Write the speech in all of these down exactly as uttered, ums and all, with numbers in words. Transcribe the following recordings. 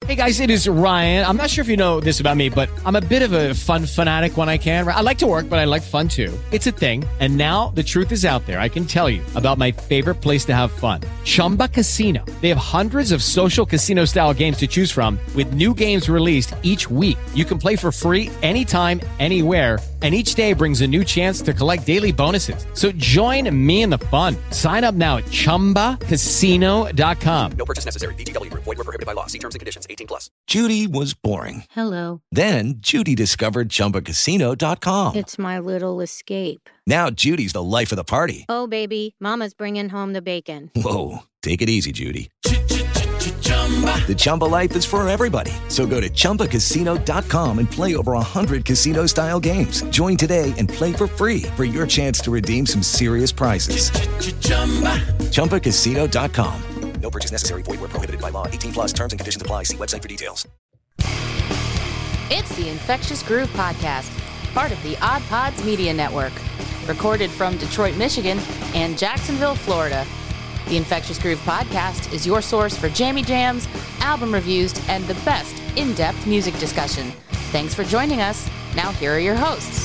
Hey guys, it is Ryan. I'm not sure if you know this about me, but I'm a bit of a fun fanatic when I can. I like to work, but I like fun too. It's a thing. And now the truth is out there. I can tell you about my favorite place to have fun. Chumba Casino. They have hundreds of social casino style games to choose from with new games released each week. You can play for free anytime, anywhere. And each day brings a new chance to collect daily bonuses. So join me in the fun. Sign up now at chumba casino dot com. No purchase necessary. V G W. Void where prohibited by law. See terms and conditions. eighteen plus. Judy was boring. Hello. Then Judy discovered chumba casino dot com. It's my little escape. Now Judy's the life of the party. Oh, baby, mama's bringing home the bacon. Whoa, take it easy, Judy. The Chumba life is for everybody. So go to chumba casino dot com and play over one hundred casino-style games. Join today and play for free for your chance to redeem some serious prizes. chumba casino dot com. No purchase necessary. Void where prohibited by law. eighteen plus terms and conditions apply. See website for details. It's the Infectious Groove Podcast, part of the Odd Pods Media Network. Recorded from Detroit, Michigan and Jacksonville, Florida. The Infectious Groove Podcast is your source for jammy jams, album reviews, and the best in-depth music discussion. Thanks for joining us. Now here are your hosts.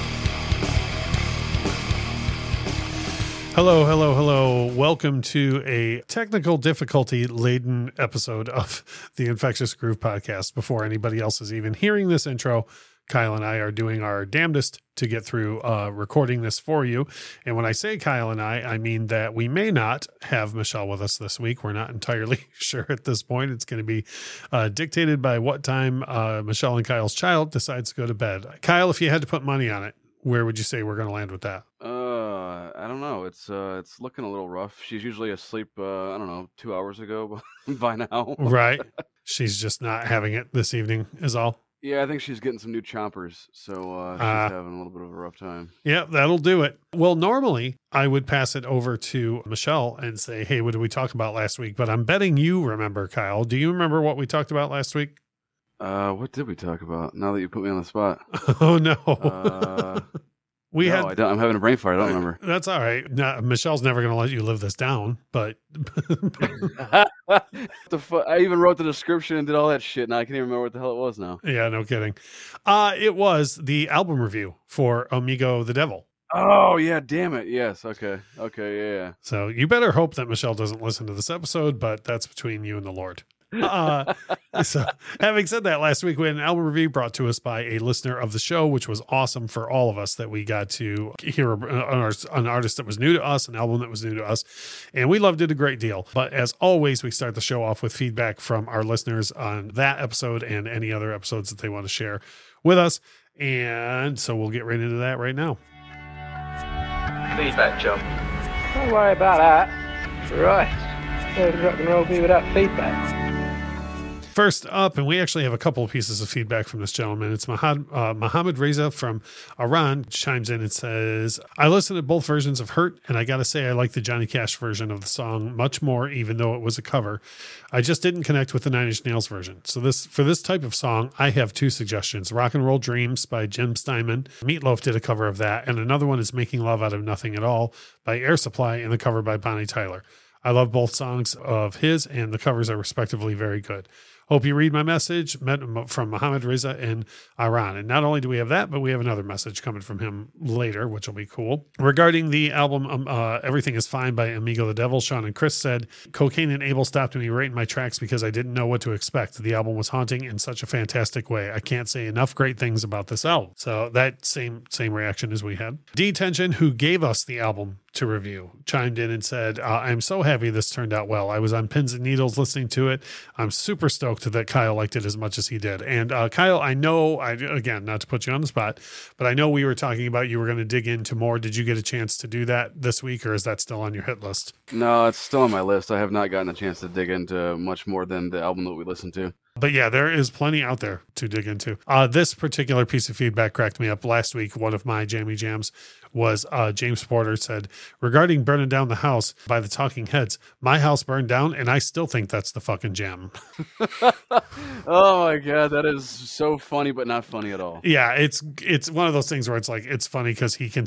Hello, hello, hello. Welcome to a technical difficulty-laden episode of the Infectious Groove Podcast. Before anybody else is even hearing this intro, Kyle and I are doing our damnedest to get through uh, recording this for you. And when I say Kyle and I, I mean that we may not have Michelle with us this week. We're not entirely sure at this point. It's going to be uh, dictated by what time uh, Michelle and Kyle's child decides to go to bed. Kyle, if you had to put money on it, where would you say we're going to land with that? Uh, I don't know. It's uh, it's looking a little rough. She's usually asleep, uh, I don't know, two hours ago by now. Right. She's just not having it this evening is all. Yeah, I think she's getting some new chompers, so uh, she's uh, having a little bit of a rough time. Yeah, that'll do it. Well, normally I would pass it over to Michelle and say, hey, what did we talk about last week? But I'm betting you remember, Kyle. Do you remember what we talked about last week? Uh, what did we talk about? Now that you put me on the spot. Oh, no. Uh, we no, had. I don't, I'm having a brain fart. I don't remember. That's all right. Now, Michelle's never going to let you live this down, but. the fu- I even wrote the description and did all that shit. Now I can't even remember what the hell it was now. Yeah, no kidding. Uh, it was the album review for Amigo the Devil. Oh, yeah, damn it. Yes, okay. Okay, yeah, yeah. So you better hope that Michelle doesn't listen to this episode, but that's between you and the Lord. Uh, so having said that, last week we had an album review brought to us by a listener of the show, which was awesome for all of us that we got to hear an artist that was new to us, an album that was new to us, and we loved it a great deal. But as always, we start the show off with feedback from our listeners on that episode and any other episodes that they want to share with us. And so we'll get right into that right now. Feedback, Joe. Don't worry about that. Right. Go rock and roll me without feedback. First up, and we actually have a couple of pieces of feedback from this gentleman. It's Mahad, uh, Mohammed Reza from Iran chimes in and says, I listened to both versions of Hurt, and I got to say I like the Johnny Cash version of the song much more, even though it was a cover. I just didn't connect with the Nine Inch Nails version. So this for this type of song, I have two suggestions. Rock and Roll Dreams by Jim Steinman. Meatloaf did a cover of that, and another one is Making Love Out of Nothing at All by Air Supply, and the cover by Bonnie Tyler. I love both songs of his, and the covers are respectively very good. Hope you read my message from Mohammed Reza in Iran. And not only do we have that, but we have another message coming from him later, which will be cool. Regarding the album um, uh, Everything is Fine by Amigo the Devil, Sean and Chris said, Cocaine and Abel stopped me right in my tracks because I didn't know what to expect. The album was haunting in such a fantastic way. I can't say enough great things about this album. So that same same reaction as we had. D-Tension, who gave us the album to review, chimed in and said, uh, I'm so happy this turned out well. I was on pins and needles listening to it. I'm super stoked that Kyle liked it as much as he did. And uh, Kyle, I know, I again, not to put you on the spot, but I know we were talking about you were going to dig into more. Did you get a chance to do that this week, or is that still on your hit list? No, it's still on my list. I have not gotten a chance to dig into much more than the album that we listened to. But yeah, there is plenty out there to dig into. Uh, this particular piece of feedback cracked me up. Last week, one of my jammy jams was uh, James Porter said, regarding Burning Down the House by the Talking Heads, my house burned down, and I still think that's the fucking jam. Oh my God, that is so funny, but not funny at all. Yeah, it's it's one of those things where it's like, it's funny because he can say it,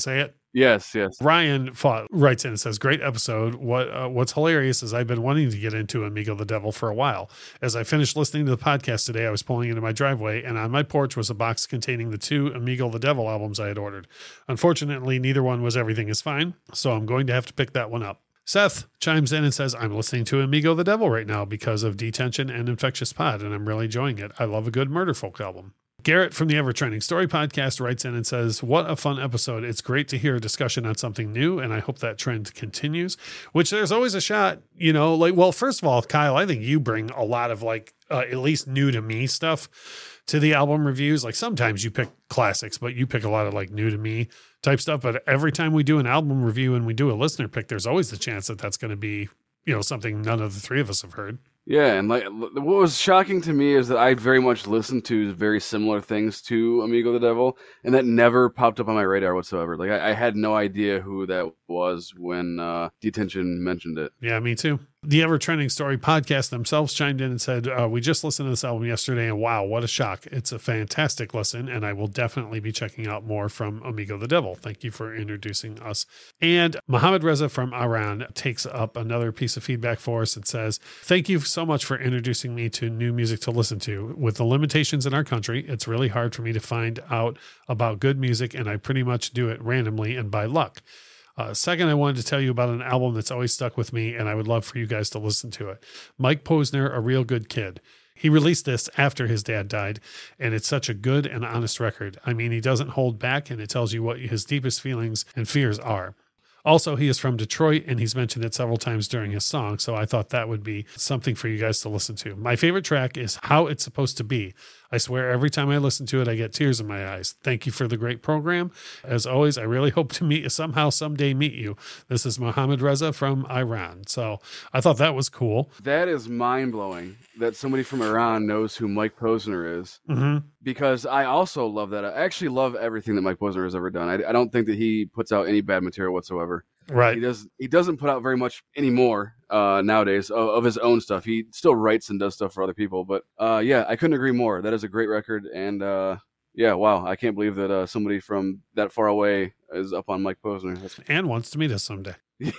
Yes, yes. Ryan fought, writes in and says, great episode. What uh, What's hilarious is I've been wanting to get into Amigo the Devil for a while. As I finished listening to the podcast today, I was pulling into my driveway, and on my porch was a box containing the two Amigo the Devil albums I had ordered. Unfortunately, neither one was Everything Is Fine, so I'm going to have to pick that one up. Seth chimes in and says, I'm listening to Amigo the Devil right now because of Detention and Infectious Pod, and I'm really enjoying it. I love a good murder folk album. Garrett from the Ever Trending Story podcast writes in and says, what a fun episode. It's great to hear a discussion on something new, and I hope that trend continues, which there's always a shot, you know, like, well, first of all, Kyle, I think you bring a lot of like, uh, at least new to me stuff to the album reviews. Like sometimes you pick classics, but you pick a lot of like new to me type stuff. But every time we do an album review and we do a listener pick, there's always the chance that that's going to be, you know, something none of the three of us have heard. Yeah, and like what was shocking to me is that I very much listened to very similar things to Amigo the Devil, and that never popped up on my radar whatsoever. Like I, I had no idea who that was when uh, Detention mentioned it. Yeah, me too. The Ever Trending Story podcast themselves chimed in and said, uh, we just listened to this album yesterday, and wow, what a shock. It's a fantastic listen, and I will definitely be checking out more from Amigo the Devil. Thank you for introducing us. And Mohammed Reza from Iran takes up another piece of feedback for us and says, thank you so much for introducing me to new music to listen to. With the limitations in our country, it's really hard for me to find out about good music, and I pretty much do it randomly and by luck. Uh, second, I wanted to tell you about an album that's always stuck with me, and I would love for you guys to listen to it. Mike Posner, A Real Good Kid. He released this after his dad died, and it's such a good and honest record. I mean, he doesn't hold back, and it tells you what his deepest feelings and fears are. Also, he is from Detroit, and he's mentioned it several times during his song, so I thought that would be something for you guys to listen to. My favorite track is How It's Supposed to Be. I swear every time I listen to it, I get tears in my eyes. Thank you for the great program. As always, I really hope to meet somehow someday meet you. This is Mohammed Reza from Iran. So I thought that was cool. That is mind-blowing that somebody from Iran knows who Mike Posner is. Mm-hmm. Because I also love that. I actually love everything that Mike Posner has ever done. I, I don't think that he puts out any bad material whatsoever. Right. He does. He doesn't put out very much anymore uh, nowadays of, of his own stuff. He still writes and does stuff for other people. But uh, yeah, I couldn't agree more. That is a great record. And uh, yeah, wow, I can't believe that uh, somebody from that far away is up on Mike Posner. That's... And wants to meet us someday.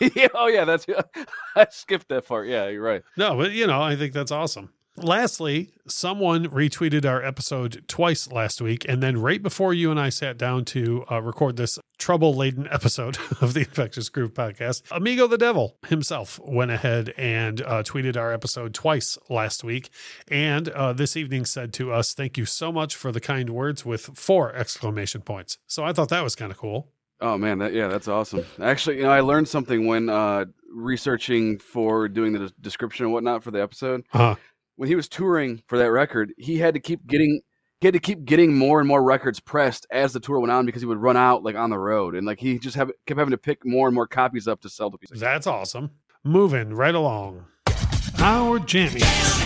Oh yeah, that's. I skipped that part. Yeah, you're right. No, but you know, I think that's awesome. Lastly, someone retweeted our episode twice last week, and then right before you and I sat down to uh, record this trouble-laden episode of the Infectious Groove podcast, Amigo the Devil himself went ahead and uh, tweeted our episode twice last week, and uh, this evening said to us, thank you so much for the kind words with four exclamation points. So I thought that was kind of cool. Oh man, that, yeah, that's awesome. Actually, you know, I learned something when uh, researching for doing the description and whatnot for the episode. Uh-huh. When he was touring for that record, he had to keep getting he had to keep getting more and more records pressed as the tour went on because he would run out like on the road, and like he just have, kept having to pick more and more copies up to sell to people. That's awesome. Moving right along, our jammies.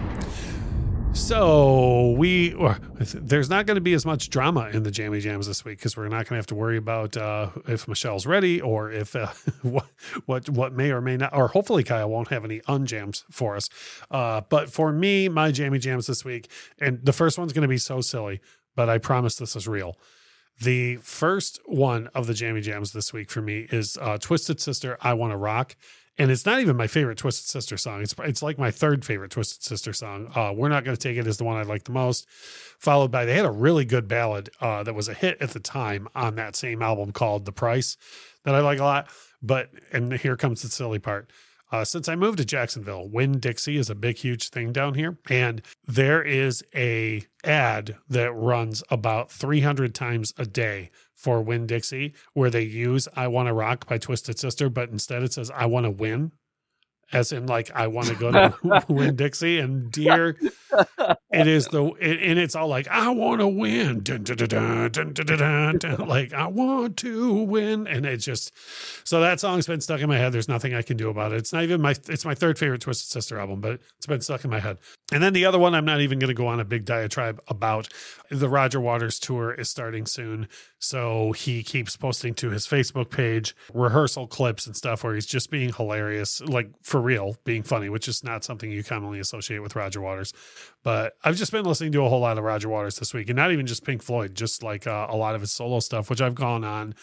So we or, there's not going to be as much drama in the Jammy Jams this week because we're not going to have to worry about uh, if Michelle's ready or if uh, what what what may or may not, or hopefully Kyle won't have any unjams for us. Uh, but for me, my Jammy Jams this week, and the first one's going to be so silly, but I promise this is real. The first one of the Jammy Jams this week for me is uh, Twisted Sister, I Wanna Rock. And it's not even my favorite Twisted Sister song. It's it's like my third favorite Twisted Sister song. Uh, We're Not Gonna Take It is the one I like the most, followed by, they had a really good ballad uh, that was a hit at the time on that same album called The Price that I like a lot. But, and here comes the silly part. Uh, since I moved to Jacksonville, Winn-Dixie is a big, huge thing down here. And there is a ad that runs about three hundred times a day for Winn-Dixie where they use I Wanna Rock by Twisted Sister, but instead it says I Wanna Win. As in, like, I want to go to Winn-Dixie, and dear, it is the, it, and it's all like, I want to win, dun, dun, dun, dun, dun, dun, dun, dun, like, I want to win, and it's just, so that song's been stuck in my head. There's nothing I can do about it. It's not even my, it's my third favorite Twisted Sister album, but it's been stuck in my head. And then the other one, I'm not even going to go on a big diatribe about. The Roger Waters tour is starting soon, so he keeps posting to his Facebook page rehearsal clips and stuff where he's just being hilarious, like, for real, being funny, which is not something you commonly associate with Roger Waters. But I've just been listening to a whole lot of Roger Waters this week, and not even just Pink Floyd, just like uh, a lot of his solo stuff, which I've gone on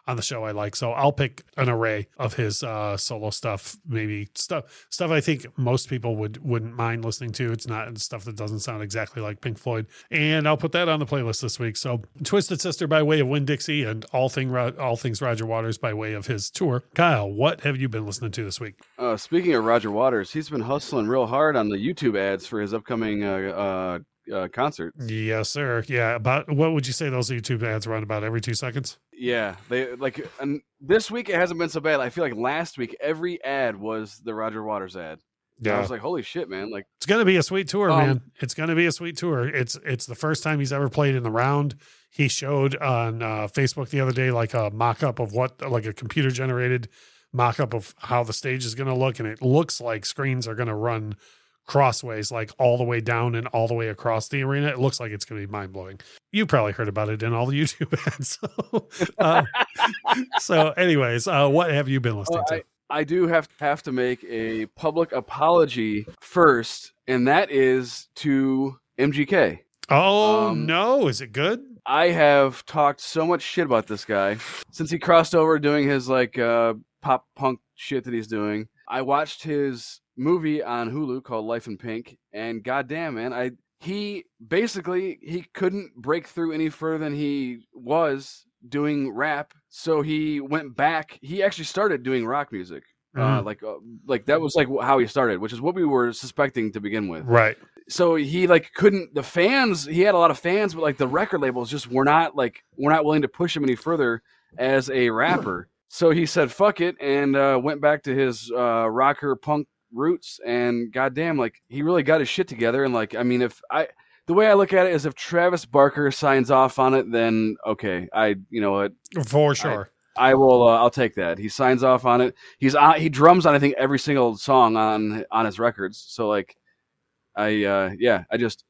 on the show I like. So I'll pick an array of his uh, solo stuff, maybe stuff stuff I think most people would, wouldn't mind listening to. It's not stuff that doesn't sound exactly like Pink Floyd. And I'll put that on the playlist this week. So Twisted Sister by way of Winn-Dixie and All, Thing, All Things Roger Waters by way of his tour. Kyle, what have you been listening to this week? Uh, speaking of Roger Waters, he's been hustling real hard on the YouTube ads for his upcoming uh, uh, uh, concert. Yes, sir. Yeah. About what would you say those YouTube ads run about every two seconds? Yeah, they like and this week it hasn't been so bad. I feel like last week every ad was the Roger Waters ad. Yeah, I was like, holy shit, man! Like it's gonna be a sweet tour, um, man. It's gonna be a sweet tour. It's it's the first time he's ever played in the round. He showed on uh, Facebook the other day like a mock-up of what, like a computer generated mock-up of how the stage is gonna look, and it looks like screens are gonna run crossways, like all the way down and all the way across the arena. It looks like it's going to be mind blowing. You probably heard about it in all the YouTube ads. So, uh, so anyways, uh, what have you been listening uh, to? I, I do have have to make a public apology first, and that is to M G K. Oh um, no, is it good? I have talked so much shit about this guy since he crossed over doing his like uh, pop punk shit that he's doing. I watched his movie on Hulu called Life in Pink, and goddamn, man, I he basically he couldn't break through any further than he was doing rap, so he went back. He actually started doing rock music, mm-hmm. uh, like uh, like that was like how he started, which is what we were suspecting to begin with, right? So he like couldn't. The fans, he had a lot of fans, but like the record labels just were not like were not willing to push him any further as a rapper. So he said fuck it and uh, went back to his uh, rocker punk roots, and goddamn, like he really got his shit together. And like, I mean, if I, the way I look at it is, if Travis Barker signs off on it, then okay, I, you know what, for sure, I, I will, uh, I'll take that. He signs off on it. He's on, he drums on I think every single song on on his records. So like, I, uh, yeah, I just,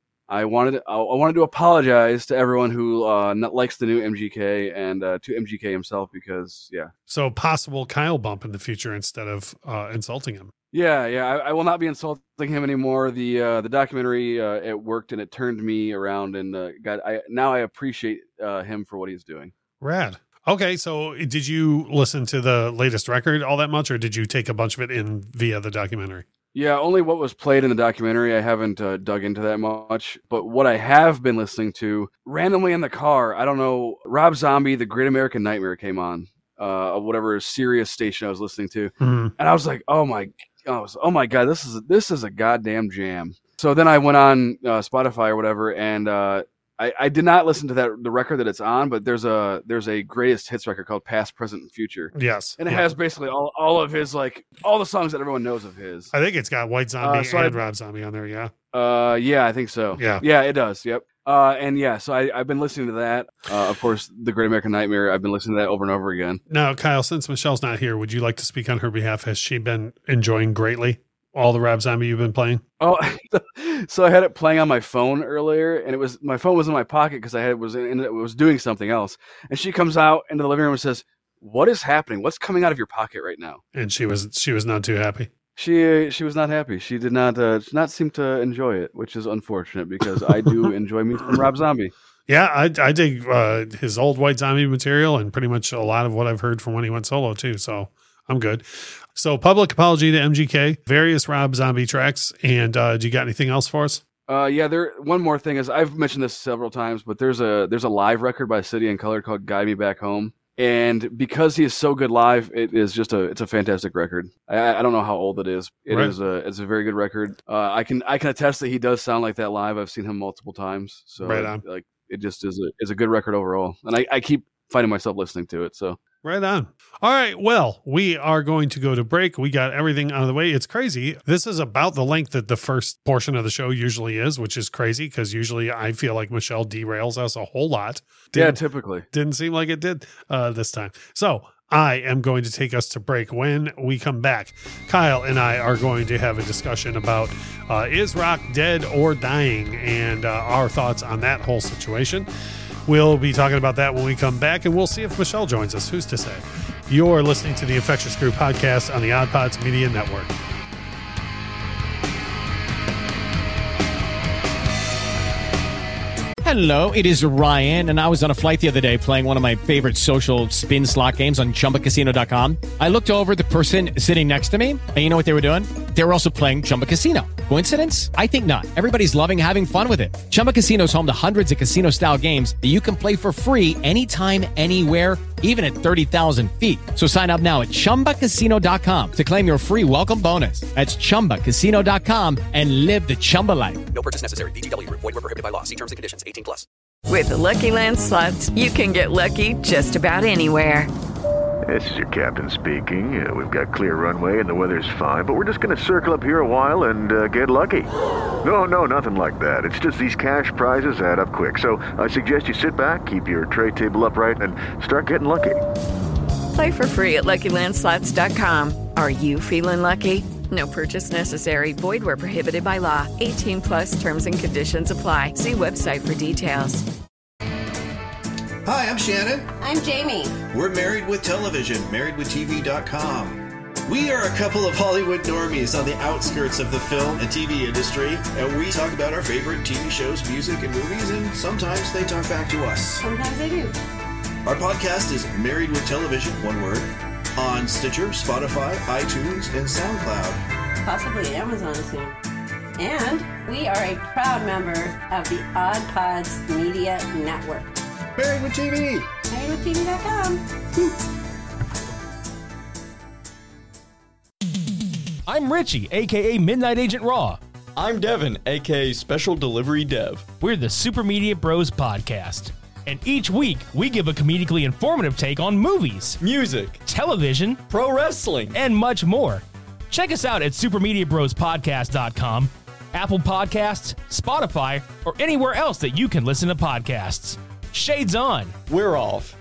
I wanted, I wanted to apologize to everyone who uh, not likes the new M G K and uh, to M G K himself, because yeah. So possible Kyle bump in the future instead of uh, insulting him. Yeah, yeah, I, I will not be insulting him anymore. The uh, the documentary uh, it worked and it turned me around, and uh, God, I now I appreciate uh, him for what he's doing. Rad. Okay, so did you listen to the latest record all that much, or did you take a bunch of it in via the documentary? Yeah, only what was played in the documentary. I haven't uh, dug into that much, but what I have been listening to randomly in the car, I don't know, Rob Zombie, The Great American Nightmare came on, uh, whatever Sirius station I was listening to, mm-hmm. and I was like, oh my. Oh, oh my God! This is this is a goddamn jam. So then I went on uh, Spotify or whatever, and uh, I, I did not listen to that the record that it's on, but there's a there's a greatest hits record called Past, Present, and Future. Yes, and it yeah. has basically all, all of his like all the songs that everyone knows of his. I think it's got White Zombie uh, so and I, Rob Zombie on there. Yeah. Uh, yeah, I think so. Yeah, yeah, it does. Yep. Uh, and yeah, so I, I've been listening to that. Uh, of course, The Great American Nightmare. I've been listening to that over and over again. Now, Kyle, since Michelle's not here, would you like to speak on her behalf? Has she been enjoying greatly all the Rob Zombie you've been playing? Oh, so I had it playing on my phone earlier, and it was my phone was in my pocket because I had was in, it was doing something else. And she comes out into the living room and says, "What is happening? What's coming out of your pocket right now?" And she was she was not too happy. She she was not happy. She did not uh, not seem to enjoy it, which is unfortunate because I do enjoy me some Rob Zombie. Yeah, I I dig uh, his old White Zombie material and pretty much a lot of what I've heard from when he went solo too. So I'm good. So public apology to M G K, various Rob Zombie tracks, and uh, do you got anything else for us? Uh, yeah, there. One more thing is I've mentioned this several times, but there's a there's a live record by City and Color called "Guide Me Back Home." And because he is so good live, it is just a it's a fantastic record. I, I don't know how old it is. It right. is a it's a very good record. Uh, I can I can attest that he does sound like that live. I've seen him multiple times. So right on. like it just is a is a good record overall. And I, I keep finding myself listening to it. So right on. All right. Well, we are going to go to break. We got everything out of the way. It's crazy. This is about the length that the first portion of the show usually is, which is crazy because usually I feel like Michelle derails us a whole lot. Didn't, yeah, typically. Didn't seem like it did uh, this time. So I am going to take us to break. When we come back, Kyle and I are going to have a discussion about uh, is rock dead or dying, and uh, our thoughts on that whole situation. We'll be talking about that when we come back, and we'll see if Michelle joins us. Who's to say? You're listening to the Infectious Groove podcast on the Odd Pods Media Network. Hello, it is Ryan, and I was on a flight the other day playing one of my favorite social spin slot games on Chumba Casino dot com. I looked over at the person sitting next to me, and you know what they were doing? They were also playing Chumba Casino. Coincidence? I think not. Everybody's loving having fun with it. Chumba Casino is home to hundreds of casino-style games that you can play for free anytime, anywhere, even at thirty thousand feet. So sign up now at Chumba Casino dot com to claim your free welcome bonus. That's Chumba Casino dot com and live the Chumba life. No purchase necessary. V G W. Void where prohibited by law. See terms and conditions. eighteen plus. With the Lucky Land Slots, you can get lucky just about anywhere. This is your captain speaking. Uh, we've got clear runway and the weather's fine, but we're just going to circle up here a while and uh, get lucky. No, no, nothing like that. It's just these cash prizes add up quick. So I suggest you sit back, keep your tray table upright, and start getting lucky. Play for free at Lucky Land Slots dot com. Are you feeling lucky? No purchase necessary. Void where prohibited by law. eighteen plus terms and conditions apply. See website for details. Hi, I'm Shannon. I'm Jamie. We're Married with Television, married with T V dot com. We are a couple of Hollywood normies on the outskirts of the film and T V industry, and we talk about our favorite T V shows, music, and movies, and sometimes they talk back to us. Sometimes they do. Our podcast is Married with Television, one word, on Stitcher, Spotify, iTunes, and SoundCloud. Possibly Amazon soon. And we are a proud member of the Odd Pods Media Network. Married with T V. married with T V dot com. I'm Richie, a k a. Midnight Agent Raw. I'm Devin, a k a. Special Delivery Dev. We're the Super Media Bros Podcast. And each week, we give a comedically informative take on movies, music, television, pro wrestling, and much more. Check us out at super media bros podcast dot com, Apple Podcasts, Spotify, or anywhere else that you can listen to podcasts. Shades on. We're off.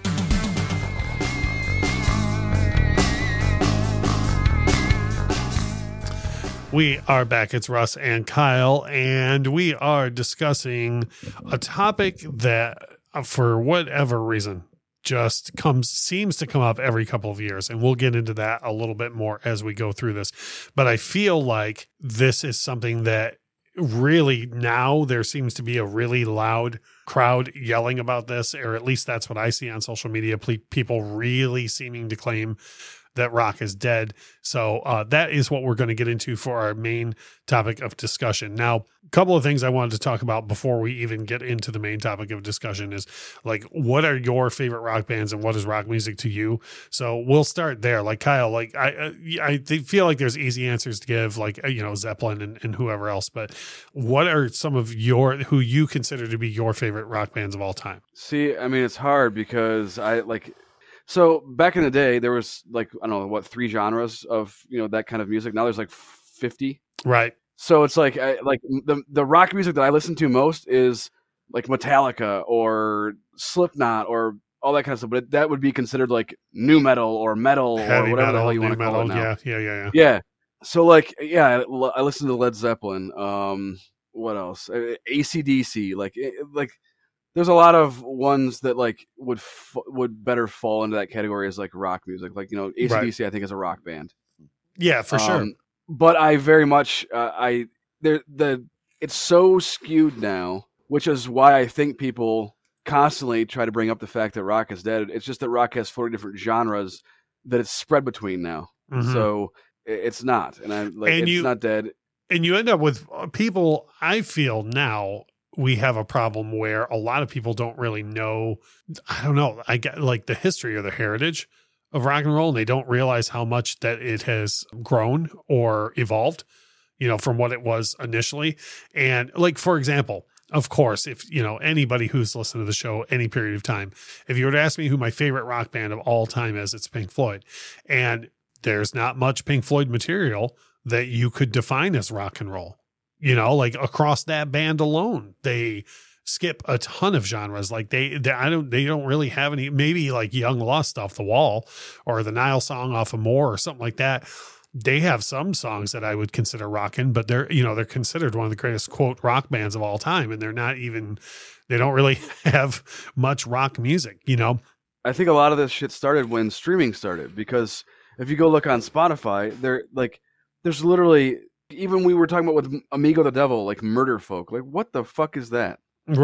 We are back. It's Russ and Kyle, and we are discussing a topic that, for whatever reason, just comes seems to come up every couple of years, and we'll get into that a little bit more as we go through this. But I feel like this is something that really now there seems to be a really loud crowd yelling about this, or at least that's what I see on social media. People really seeming to claim that rock is dead. So uh, that is what we're going to get into for our main topic of discussion. Now, a couple of things I wanted to talk about before we even get into the main topic of discussion is, like, what are your favorite rock bands and what is rock music to you? So we'll start there. Like, Kyle, like I I feel like there's easy answers to give, like, you know, Zeppelin and, and whoever else, but what are some of your, who you consider to be your favorite rock bands of all time? See, I mean, it's hard because I like, so back in the day, there was like, I don't know, what, three genres of, you know, that kind of music. Now there's like fifty. Right. So it's like, I, like the the rock music that I listen to most is like Metallica or Slipknot or all that kind of stuff. But that would be considered like new metal or metal Heavy or whatever metal, the hell you want to metal, call it now. Yeah, yeah, yeah, yeah. Yeah. So like, yeah, I, I listen to Led Zeppelin. Um, what else? A C D C. Like, like. There's a lot of ones that like would f- would better fall into that category as like rock music. Like, you know, A C D C right. I think is a rock band. Yeah, for um, sure. But I very much uh, I there the it's so skewed now, which is why I think people constantly try to bring up the fact that rock is dead. It's just that rock has forty different genres that it's spread between now. Mm-hmm. So it's not, and I like and it's you, not dead. And you end up with people. I feel now. We have a problem where a lot of people don't really know, I don't know, I get like the history or the heritage of rock and roll, and they don't realize how much that it has grown or evolved, you know, from what it was initially. And like, for example, of course, if, you know, anybody who's listened to the show any period of time, if you were to ask me who my favorite rock band of all time is, it's Pink Floyd. And there's not much Pink Floyd material that you could define as rock and roll. You know, like across that band alone, they skip a ton of genres. Like they, they, I don't, they don't really have any, maybe like Young Lust off The Wall or the Nile Song off of More or something like that. They have some songs that I would consider rockin', but they're, you know, they're considered one of the greatest quote rock bands of all time. And they're not even, they don't really have much rock music, you know? I think a lot of this shit started when streaming started, because if you go look on Spotify, there like, there's literally, even we were talking about with Amigo the Devil, like Murder Folk. Like, what the fuck is that? Right.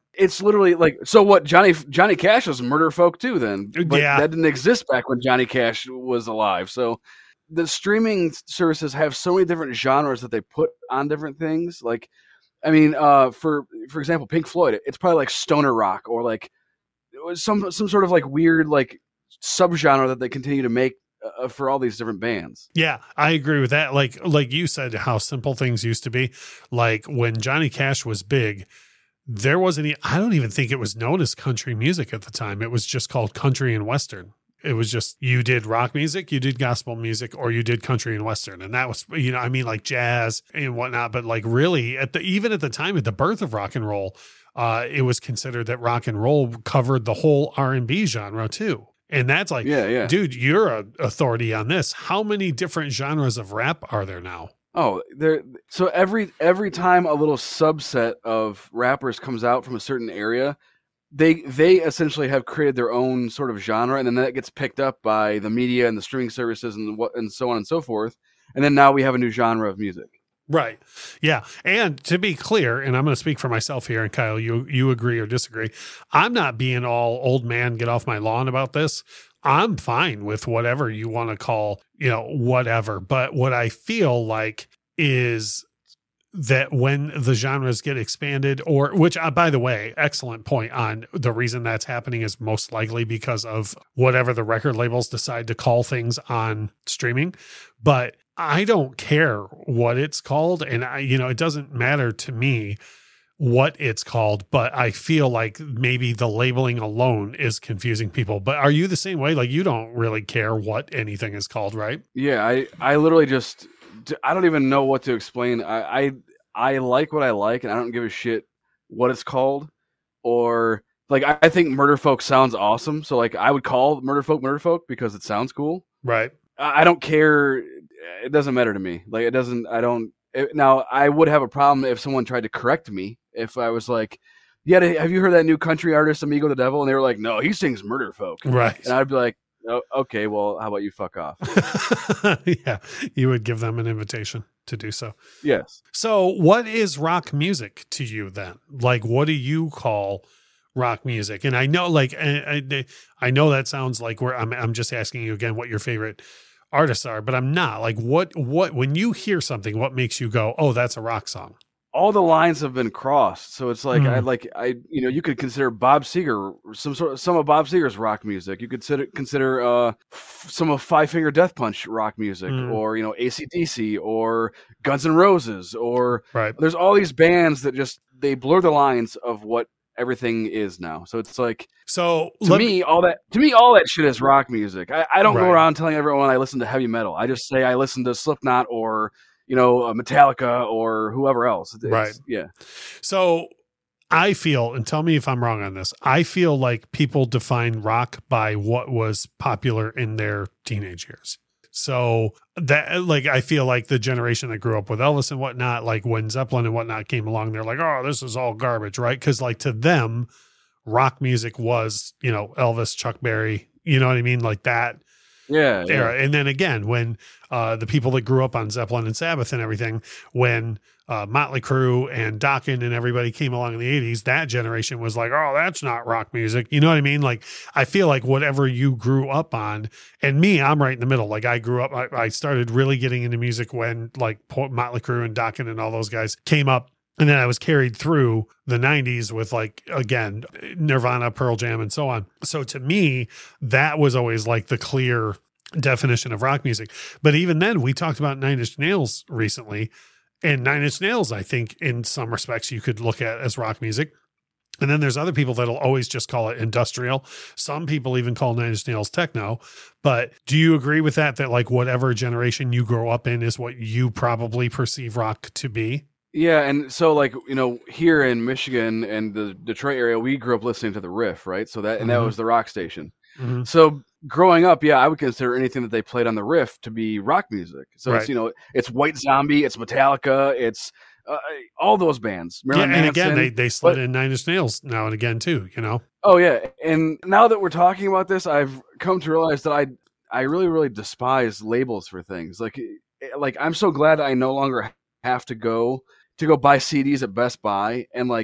It's literally like, so what? Johnny Johnny Cash was murder folk too, then. But Yeah. that didn't exist back when Johnny Cash was alive. So the streaming services have so many different genres that they put on different things. Like, I mean, uh, for for example, Pink Floyd, it's probably like stoner rock or like some some sort of like weird like subgenre that they continue to make uh, for all these different bands. Yeah, I agree with that. Like like you said, how simple things used to be. Like when Johnny Cash was big, there wasn't, e- I don't even think it was known as country music at the time. It was just called country and western. It was just, you did rock music, you did gospel music, or you did country and western. And that was, you know, I mean, like jazz and whatnot. But like really, at the even at the time, at the birth of rock and roll, uh, it was considered that rock and roll covered the whole R and B genre too. And that's like, Yeah, yeah. dude, you're a authority on this. How many different genres of rap are there now? Oh, there. So every every time a little subset of rappers comes out from a certain area, they they essentially have created their own sort of genre, and then that gets picked up by the media and the streaming services and what and so on and so forth. And then now we have a new genre of music. Right. Yeah. And to be clear, and I'm going to speak for myself here, and Kyle, you you agree or disagree. I'm not being all old man, get off my lawn about this. I'm fine with whatever you want to call, you know, whatever. But what I feel like is that when the genres get expanded, or which, uh, by the way, excellent point on the reason that's happening is most likely because of whatever the record labels decide to call things on streaming. But I don't care what it's called. And I, you know, it doesn't matter to me what it's called, but I feel like maybe the labeling alone is confusing people. But are you the same way? Like, you don't really care what anything is called, right? Yeah, I I literally just I don't even know what to explain. I I, I like what I like, and I don't give a shit what it's called. Or like, I, I think Murder Folk sounds awesome, so like I would call Murder Folk Murder Folk because it sounds cool. Right. I, I don't care. It doesn't matter to me. Like, it doesn't. I don't. It, now I would have a problem if someone tried to correct me. If I was like, yeah, have you heard that new country artist Amigo the Devil? And they were like, no, he sings Murder Folk. Right. And I'd be like, oh, okay, well, how about you fuck off? Yeah. You would give them an invitation to do so. Yes. So what is rock music to you then? Like, what do you call rock music? And I know, like, I, I, I know that sounds like we're, I'm, I'm just asking you again what your favorite artists are, but I'm not. Like, what, what, when you hear something, what makes you go, oh, that's a rock song? All the lines have been crossed, so it's like Mm. I like I you know you could consider Bob Seger some sort of some of Bob Seger's rock music. You could consider consider uh, f- some of Five Finger Death Punch rock music, Mm. or you know A C D C or Guns N' Roses, or Right. there's all these bands that just they blur the lines of what everything is now. So it's like so to let me all that to me all that shit is rock music. I, I don't go Right. around telling everyone I listen to heavy metal. I just say I listen to Slipknot or you know, uh, Metallica or whoever else. It's, Right. Yeah. So I feel, and tell me if I'm wrong on this, I feel like people define rock by what was popular in their teenage years. So that, like, I feel like the generation that grew up with Elvis and whatnot, like when Zeppelin and whatnot came along, they're like, oh, this is all garbage, right? Because like to them, rock music was, you know, Elvis, Chuck Berry, you know what I mean? Like that. Yeah, era. yeah. And then again, when uh, the people that grew up on Zeppelin and Sabbath and everything, when uh, Motley Crue and Dokken and everybody came along in the eighties, that generation was like, oh, that's not rock music. You know what I mean? Like, I feel like whatever you grew up on, and me, I'm right in the middle. Like, I grew up, I, I started really getting into music when like Motley Crue and Dokken and all those guys came up. And then I was carried through the nineties with, like, again, Nirvana, Pearl Jam, and so on. So to me, that was always like the clear definition of rock music. But even then, we talked about Nine Inch Nails recently. And Nine Inch Nails, I think, in some respects, you could look at as rock music. And then there's other people that'll always just call it industrial. Some people even call Nine Inch Nails techno. But do you agree with that, that like whatever generation you grow up in is what you probably perceive rock to be? Yeah, and so like you know, here in Michigan and the Detroit area, we grew up listening to the Riff, right? So that and that Mhm. was the rock station. Mhm. So growing up, yeah, I would consider anything that they played on the Riff to be rock music. So Right. it's you know, it's White Zombie, it's Metallica, it's uh, all those bands. Yeah, Marilyn and again, Manson. they, they slid But- in Nine Inch Nails now and again too, you know? Oh yeah, and now that we're talking about this, I've come to realize that I I really really despise labels for things. Like like I'm so glad I no longer have to go to go buy C Ds at Best Buy and like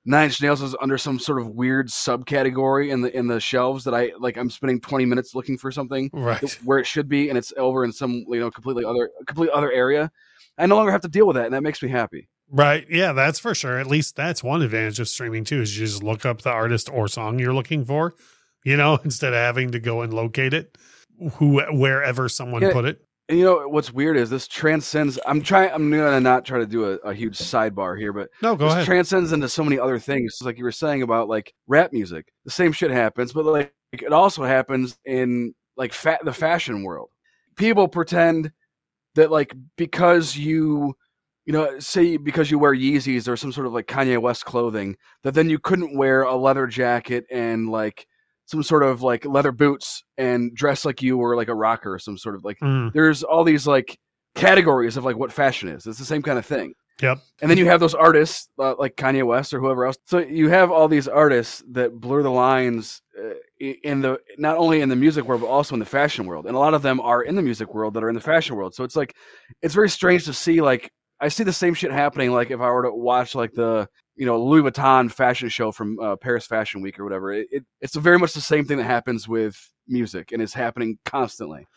Nine Inch Nails is under some sort of weird subcategory in the in the shelves that I like. I'm spending twenty minutes looking for something right. where it should be, and it's over in some you know completely other complete other area. I no longer have to deal with that, and that makes me happy. Right. Yeah, that's for sure. At least that's one advantage of streaming too, is you just look up the artist or song you're looking for, you know, instead of having to go and locate it who wherever someone yeah. put it. And you know what's weird is this transcends. I'm trying. I'm gonna not try to do a, a huge sidebar here, but no, go this ahead. Transcends into so many other things. Like you were saying about like rap music, the same shit happens, but like it also happens in like fa- the fashion world. People pretend that like because you, you know, say because you wear Yeezys or some sort of like Kanye West clothing, that then you couldn't wear a leather jacket and like some sort of like leather boots and dress like you were like a rocker or some sort of like, mm. there's all these like categories of like what fashion is. It's the same kind of thing. Yep. And then you have those artists uh, like Kanye West or whoever else. So you have all these artists that blur the lines uh, in the, not only in the music world, but also in the fashion world. And a lot of them are in the music world that are in the fashion world. So it's like, it's very strange to see, like, I see the same shit happening. Like if I were to watch like the, you know, Louis Vuitton fashion show from uh, Paris Fashion Week or whatever, it, it, it's very much the same thing that happens with music, and it's happening constantly.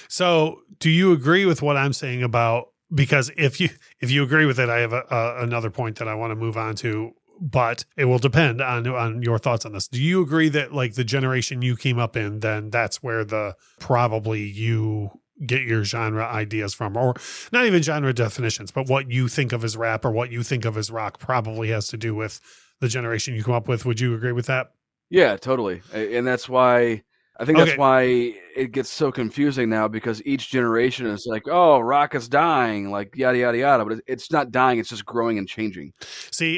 So do you agree with what I'm saying about, because if you, if you agree with it, I have a, a, another point that I want to move on to, but it will depend on, on your thoughts on this. Do you agree that like the generation you came up in, then that's where the, probably you get your genre ideas from, or not even genre definitions, but what you think of as rap or what you think of as rock probably has to do with the generation you come up with. Would you agree with that? Yeah, totally. And that's why, I think that's Okay. why it gets so confusing now, because each generation is like, oh, rock is dying, like yada, yada, yada. But it's not dying. It's just growing and changing. See,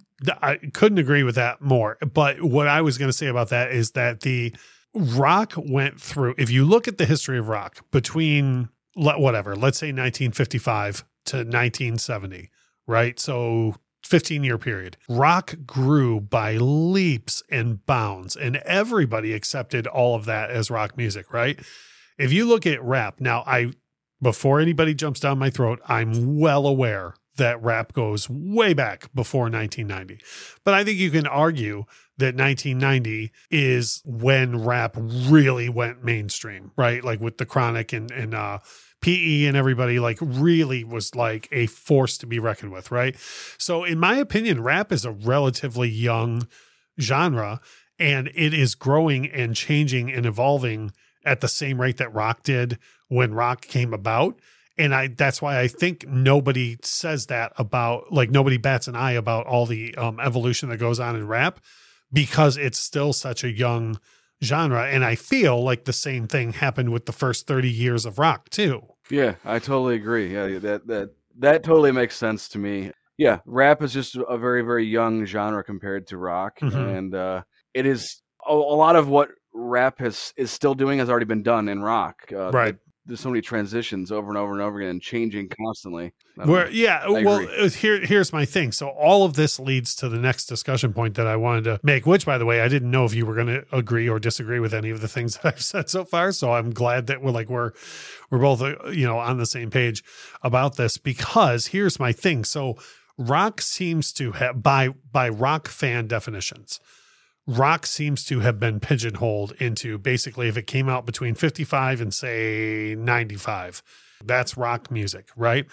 I couldn't agree with that more. But what I was going to say about that is that the rock went through, if you look at the history of rock between whatever, let's say nineteen fifty-five to nineteen seventy, right? So fifteen year period, rock grew by leaps and bounds, and everybody accepted all of that as rock music, right? If you look at rap now, I, before anybody jumps down my throat, I'm well aware that rap goes way back before nineteen ninety. But I think you can argue that nineteen ninety is when rap really went mainstream, right? Like with the Chronic and, and uh, P E and everybody, like really was like a force to be reckoned with, right? So in my opinion, rap is a relatively young genre, and it is growing and changing and evolving at the same rate that rock did when rock came about. And I, that's why I think nobody says that about, like nobody bats an eye about all the um, evolution that goes on in rap, because it's still such a young genre. And I feel like the same thing happened with the first thirty years of rock too. Yeah, I totally agree. Yeah, that, that, that totally makes sense to me. Yeah. Rap is just a very, very young genre compared to rock. Mm-hmm. And uh, it is a, a lot of what rap has, is still doing has already been done in rock. Uh, right. There's so many transitions over and over and over again and changing constantly. Where, yeah, I well, agree. here, here's my thing. So all of this leads to the next discussion point that I wanted to make, which, by the way, I didn't know if you were going to agree or disagree with any of the things that I've said so far. So I'm glad that we're like, we're, we're both, uh, you know, on the same page about this, because here's my thing. So rock seems to have, by, by rock fan definitions, rock seems to have been pigeonholed into basically if it came out between fifty-five and say ninety-five, that's rock music, right?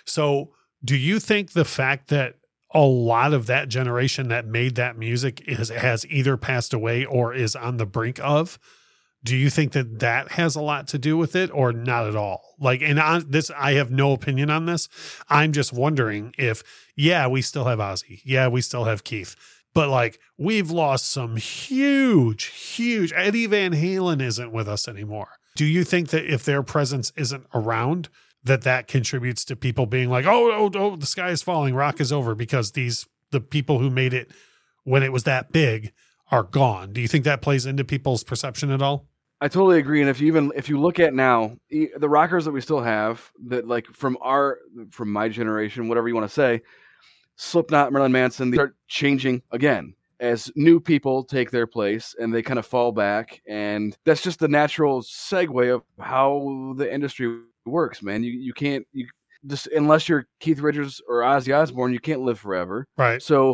So do you think the fact that a lot of that generation that made that music is, has either passed away or is on the brink of, do you think that that has a lot to do with it, or not at all? Like, and on this, I have no opinion on this. I'm just wondering if, yeah, we still have Ozzy. Yeah, we still have Keith. But like, we've lost some huge, huge, Eddie Van Halen isn't with us anymore. Do you think that if their presence isn't around, that that contributes to people being like, oh, oh, oh, the sky is falling, rock is over, because these, the people who made it when it was that big are gone? Do you think that plays into people's perception at all? I totally agree. And if you even, if you look at now, the rockers that we still have that like from our, from my generation, whatever you want to say, Slipknot, Marilyn Manson, they start changing again as new people take their place and they kind of fall back. And that's just the natural segue of how the industry works, man. You you can't, you just, unless you're Keith Richards or Ozzy Osbourne, you can't live forever. Right. So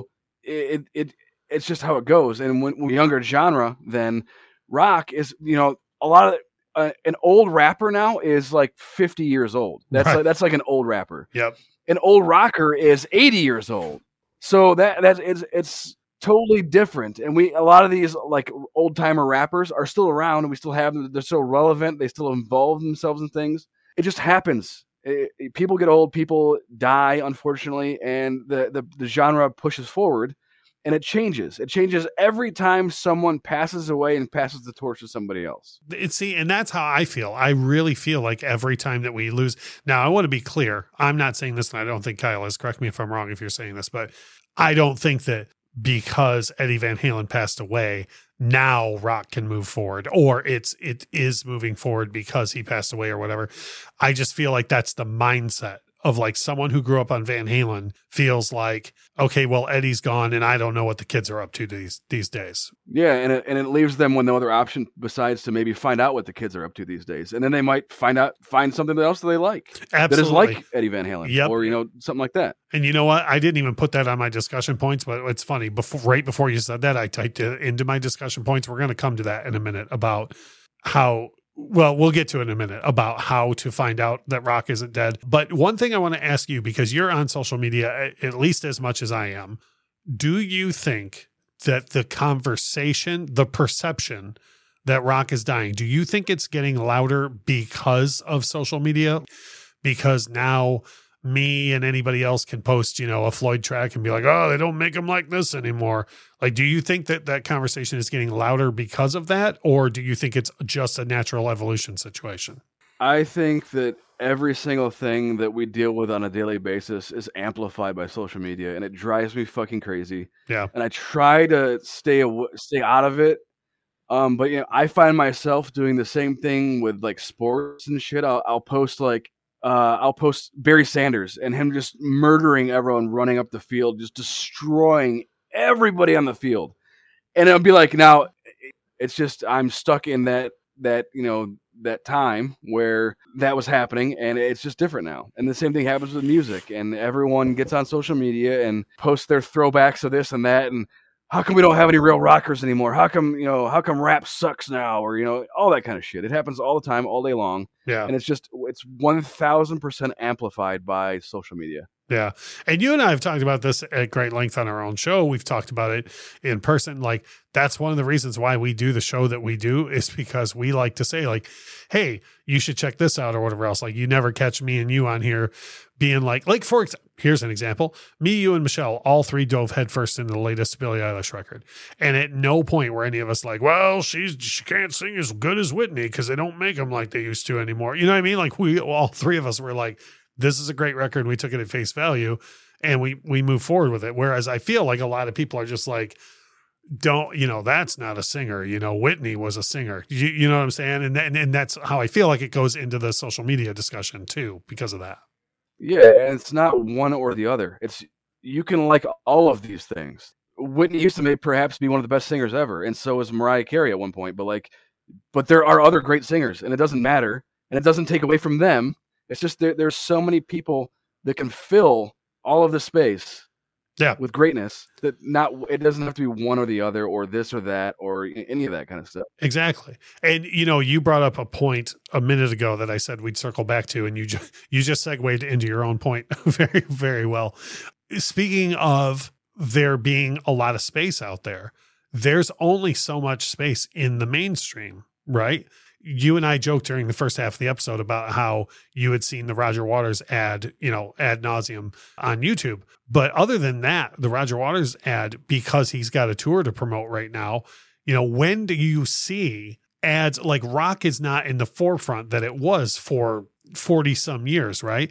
it it it's just how it goes. And when, when younger genre, then rock is, you know, a lot of uh, an old rapper now is like fifty years old. That's Right. like, that's like an old rapper. Yep. An old rocker is eighty years old. So that that it's it's totally different. And we a lot of these like old timer rappers are still around, and we still have them. They're still relevant. They still involve themselves in things. It just happens. It, it- people get old, people die, unfortunately, and the, the the genre pushes forward, and it changes. It changes every time someone passes away and passes the torch to somebody else. It's see, and that's how I feel. I really feel like every time that we lose. Now, I want to be clear. I'm not saying this, and I don't think Kyle is. Correct me if I'm wrong if you're saying this, but I don't think that because Eddie Van Halen passed away, now rock can move forward, or it's it is moving forward because he passed away or whatever. I just feel like that's the mindset of like someone who grew up on Van Halen feels like, okay, well, Eddie's gone and I don't know what the kids are up to these these days. Yeah, and it, and it leaves them with no other option besides to maybe find out what the kids are up to these days, and then they might find out find something else that they like that is Absolutely. like Eddie Van Halen, Yep. or you know something like that. And you know what? I didn't even put that on my discussion points, but it's funny. Before, right before you said that, I typed it into my discussion points. We're going to come to that in a minute about how, well, we'll get to it in a minute about how to find out that rock isn't dead. But one thing I want to ask you, because you're on social media at least as much as I am, do you think that the conversation, the perception that rock is dying, do you think it's getting louder because of social media? Because now me and anybody else can post, you know, a Floyd track and be like, oh, they don't make them like this anymore. Like, do you think that that conversation is getting louder because of that? Or do you think it's just a natural evolution situation? I think that every single thing that we deal with on a daily basis is amplified by social media, and it drives me fucking crazy. Yeah. And I try to stay aw- stay out of it. Um, but you know, I find myself doing the same thing with like sports and shit. I'll, I'll post like uh, I'll post Barry Sanders and him just murdering everyone, running up the field, just destroying everybody on the field, and it'll be like, now it's just I'm stuck in that that you know that time where that was happening, and it's just different now. And the same thing happens with music, and everyone gets on social media and posts their throwbacks of this and that, and how come we don't have any real rockers anymore? How come, you know, how come rap sucks now? Or, you know, all that kind of shit. It happens all the time, all day long. Yeah. And it's just, it's one thousand percent amplified by social media. Yeah. And you and I have talked about this at great length on our own show. We've talked about it in person. Like, that's one of the reasons why we do the show that we do, is because we like to say, like, hey, you should check this out or whatever else. Like, you never catch me and you on here being like, like, for example, here's an example. Me, you, and Michelle, all three dove headfirst into the latest Billie Eilish record. And at no point were any of us like, well, she's, she can't sing as good as Whitney because they don't make them like they used to anymore. You know what I mean? Like, we, all three of us were like, this is a great record. We took it at face value and we, we move forward with it. Whereas I feel like a lot of people are just like, don't, you know, that's not a singer. You know, Whitney was a singer. You, you know what I'm saying? And, and and that's how I feel like it goes into the social media discussion too, because of that. Yeah, and it's not one or the other. It's, you can like all of these things. Whitney used to may perhaps be one of the best singers ever, and so was Mariah Carey at one point. But like, but there are other great singers, and it doesn't matter, and it doesn't take away from them. It's just there, there's so many people that can fill all of the space, yeah, with greatness, that not it doesn't have to be one or the other, or this or that, or any of that kind of stuff. Exactly. And you know, you brought up a point a minute ago that I said we'd circle back to, and you just you just segued into your own point very, very well. Speaking of there being a lot of space out there, there's only so much space in the mainstream, right? You and I joked during the first half of the episode about how you had seen the Roger Waters ad, you know, ad nauseum on YouTube. But other than that, the Roger Waters ad, because he's got a tour to promote right now, you know, when do you see ads like rock is not in the forefront that it was for forty some years, right?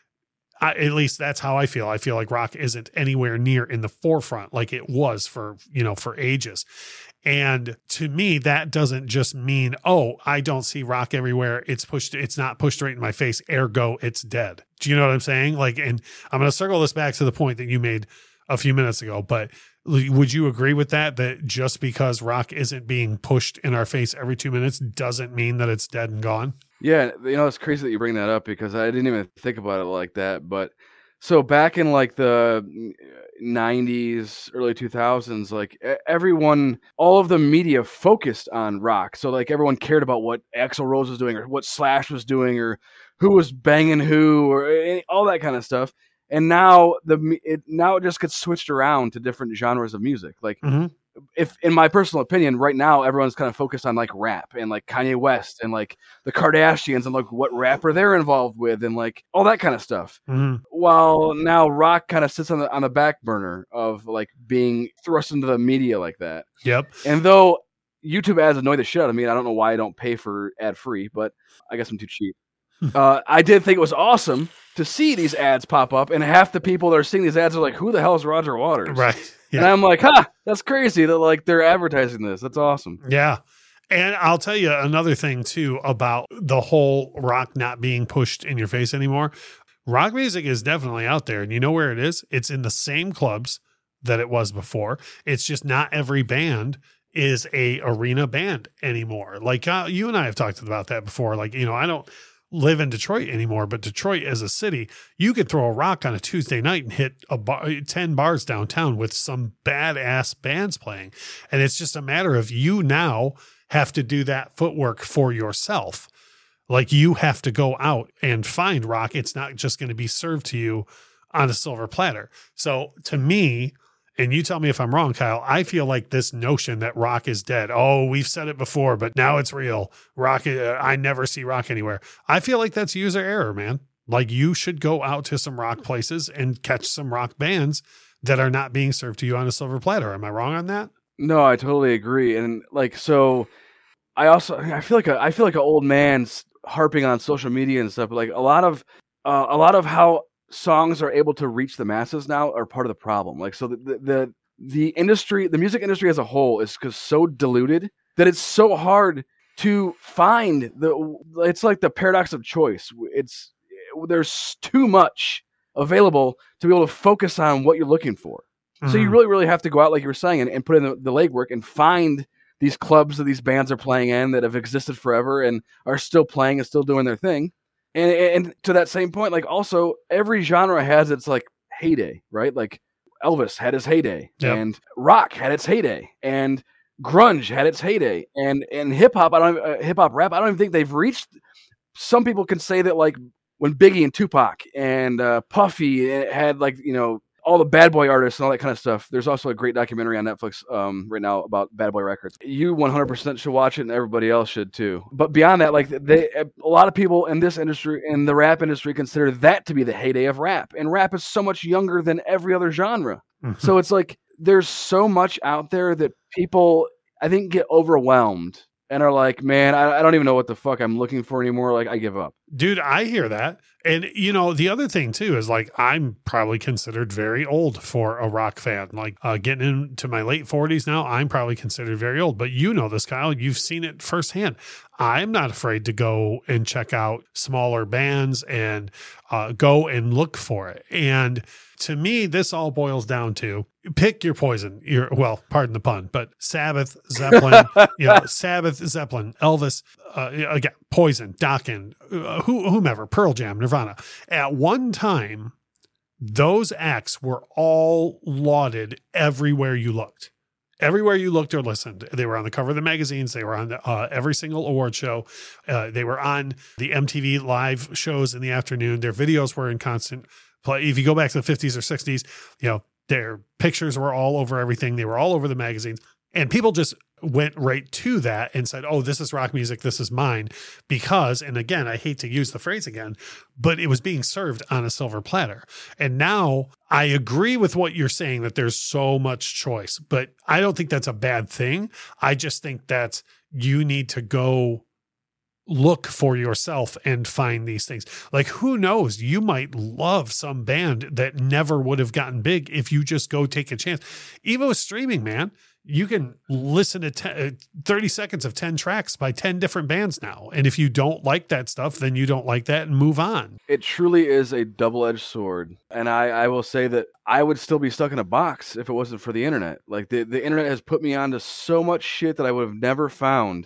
I, at least that's how I feel. I feel like rock isn't anywhere near in the forefront like it was for, you know, for ages. And to me, that doesn't just mean, oh, I don't see rock everywhere. It's pushed. It's not pushed right in my face. Ergo, it's dead. Do you know what I'm saying? Like, and I'm going to circle this back to the point that you made a few minutes ago, but would you agree with that? That just because rock isn't being pushed in our face every two minutes doesn't mean that it's dead and gone? Yeah. You know, it's crazy that you bring that up because I didn't even think about it like that. But so back in like the nineties, early two thousands, like e- everyone, all of the media focused on rock. So like everyone cared about what Axl Rose was doing or what Slash was doing or who was banging who or any, all that kind of stuff. And now the it now it just gets switched around to different genres of music. Like Mm-hmm. if, in my personal opinion, right now everyone's kind of focused on like rap and like Kanye West and like the Kardashians and like what rapper they're involved with and like all that kind of stuff. Mm-hmm. While now rock kind of sits on the on the back burner of like being thrust into the media like that. Yep. And though YouTube ads annoy the shit out of me, and I don't know why I don't pay for ad free, but I guess I'm too cheap. uh, I did think it was awesome to see these ads pop up, and half the people that are seeing these ads are like, "Who the hell is Roger Waters?" Right. Yeah. And I'm like, "Ha, that's crazy that like they're advertising this. That's awesome." Yeah. And I'll tell you another thing too about the whole rock not being pushed in your face anymore. Rock music is definitely out there, and you know where it is? It's in the same clubs that it was before. It's just not every band is a arena band anymore. Like uh, you and I have talked about that before. Like, you know, I don't live in Detroit anymore, but Detroit as a city, you could throw a rock on a Tuesday night and hit a bar, ten bars downtown with some badass bands playing. And it's just a matter of you now have to do that footwork for yourself. Like you have to go out and find rock. It's not just going to be served to you on a silver platter. So to me, and you tell me if I'm wrong, Kyle, I feel like this notion that rock is dead. Oh, we've said it before, but now it's real. Rock, uh, I never see rock anywhere. I feel like that's user error, man. Like you should go out to some rock places and catch some rock bands that are not being served to you on a silver platter. Am I wrong on that? No, I totally agree. And like, so I also, I feel like a, I feel like an old man harping on social media and stuff, but like a lot of, uh, a lot of how songs are able to reach the masses now are part of the problem. Like, so the, the, the, the industry, the music industry as a whole is just so diluted that it's so hard to find the, it's like the paradox of choice. It's, there's too much available to be able to focus on what you're looking for. Mm-hmm. So you really, really have to go out, like you were saying, and, and put in the, the legwork and find these clubs that these bands are playing in that have existed forever and are still playing and still doing their thing. And, and to that same point, like also every genre has its like heyday, right? Like Elvis had his heyday, yep. and rock had its heyday, and grunge had its heyday, and and hip hop. I don't uh, hip hop rap. I don't even think they've reached. Some people can say that like when Biggie and Tupac and uh, Puffy had like you know all the bad boy artists and all that kind of stuff. There's also a great documentary on Netflix um, right now about Bad Boy Records. You one hundred percent should watch it, and everybody else should too. But beyond that, like they, a lot of people in this industry, in the rap industry, consider that to be the heyday of rap. And rap is so much younger than every other genre. Mm-hmm. So it's like there's so much out there that people, I think, get overwhelmed and are like, man, I, I don't even know what the fuck I'm looking for anymore. Like, I give up. Dude, I hear that. And, you know, the other thing, too, is like I'm probably considered very old for a rock fan. Like uh, getting into my late forties now, I'm probably considered very old. But you know this, Kyle. You've seen it firsthand. I'm not afraid to go and check out smaller bands and uh, go and look for it. And to me, this all boils down to pick your poison. Your well, pardon the pun, but Sabbath, Zeppelin, you know, Sabbath, Zeppelin, Elvis, uh, again, Poison, Dokken, uh, who, whomever, Pearl Jam, Nirvana. At one time, those acts were all lauded everywhere you looked. Everywhere you looked or listened, they were on the cover of the magazines. They were on the, uh, every single award show. Uh, they were on the M T V live shows in the afternoon. Their videos were in constant play. If you go back to the fifties or sixties, you know, their pictures were all over everything. They were all over the magazines. And people just went right to that and said, oh, this is rock music. This is mine. Because, and again, I hate to use the phrase again, but it was being served on a silver platter. And now I agree with what you're saying that there's so much choice, but I don't think that's a bad thing. I just think that you need to go look for yourself and find these things. Like, who knows? You might love some band that never would have gotten big if you just go take a chance. Even with streaming, man, you can listen to ten, thirty seconds of ten tracks by ten different bands now. And if you don't like that stuff, then you don't like that and move on. It truly is a double-edged sword. And I, I will say that I would still be stuck in a box if it wasn't for the internet. Like the, the internet has put me onto so much shit that I would have never found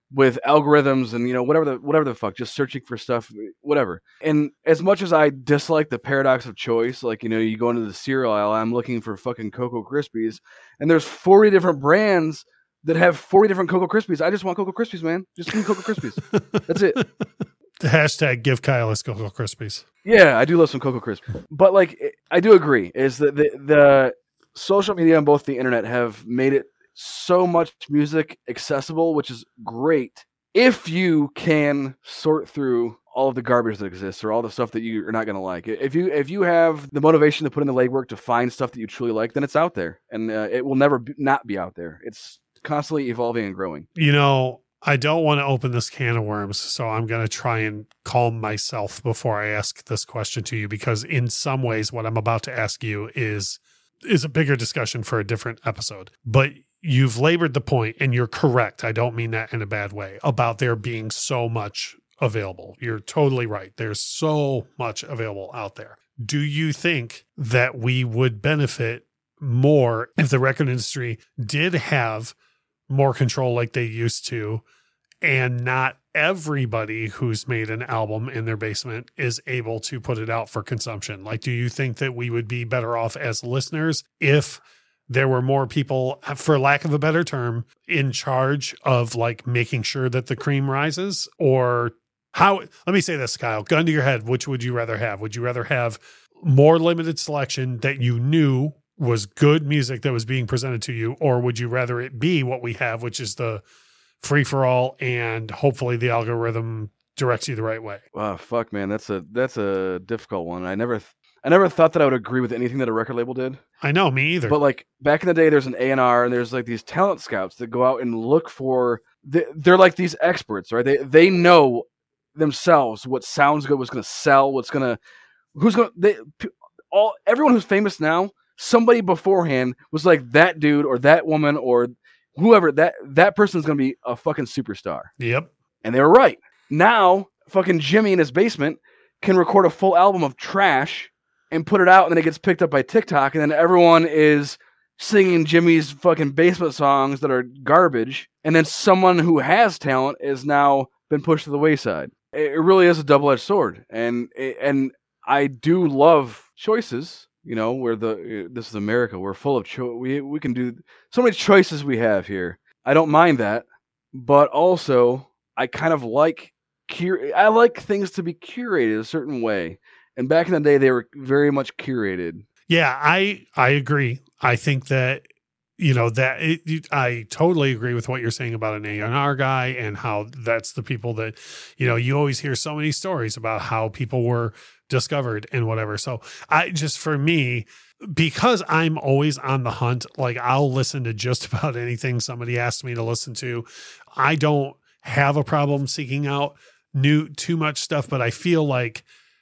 with algorithms and, you know, whatever the whatever the fuck, just searching for stuff, whatever. And as much as I dislike the paradox of choice, like, you know, you go into the cereal aisle, I'm looking for fucking Cocoa Krispies, and there's forty different brands that have forty different Cocoa Krispies. I just want Cocoa Krispies, man. Just give me Cocoa Krispies. That's it. The hashtag give Kyle his Cocoa Krispies. Yeah, I do love some Cocoa Krispies. But, like, I do agree, is that the, the social media on both the internet have made it so much music accessible, which is great if you can sort through all of the garbage that exists or all the stuff that you are not going to like. If you if you have the motivation to put in the legwork to find stuff that you truly like, then it's out there, and uh, it will never be, not be out there. It's constantly evolving and growing. You know, I don't want to open this can of worms, so I'm going to try and calm myself before I ask this question to you, because in some ways what I'm about to ask you is is a bigger discussion for a different episode. But you've labored the point, and you're correct. I don't mean that in a bad way, about there being so much available. You're totally right. There's so much available out there. Do you think that we would benefit more if the record industry did have more control like they used to, and not everybody who's made an album in their basement is able to put it out for consumption? Like, do you think that we would be better off as listeners if there were more people, for lack of a better term, in charge of like making sure that the cream rises? Or how, let me say this, Kyle, gun to your head, which would you rather have? Would you rather have more limited selection that you knew was good music that was being presented to you? Or would you rather it be what we have, which is the free for all, and hopefully the algorithm directs you the right way? Wow, fuck, man. That's a, that's a difficult one. I never, th- I never thought that I would agree with anything that a record label did. I know, me either. But like back in the day, there's an A and R, and there's like these talent scouts that go out and look for. They're like these experts, right? They they know themselves what sounds good, what's going to sell, what's going to, who's going to. All everyone who's famous now, somebody beforehand was like that dude or that woman or whoever. That that person's going to be a fucking superstar. Yep. And they were right. Now, fucking Jimmy in his basement can record a full album of trash and put it out, and then it gets picked up by TikTok, and then everyone is singing Jimmy's fucking basement songs that are garbage, and then someone who has talent is now been pushed to the wayside. It really is a double-edged sword, and and I do love choices. You know, where the this is America, we're full of cho- we we can do so many choices we have here. I don't mind that, but also I kind of like cur- I like things to be curated a certain way. And back in the day, they were very much curated. Yeah, I I agree. I think that, you know, that it, I totally agree with what you're saying about an A and R guy, and how that's the people that, you know, you always hear so many stories about how people were discovered and whatever. So I just, for me, because I'm always on the hunt, like I'll listen to just about anything somebody asks me to listen to. I don't have a problem seeking out new, too much stuff, but I feel like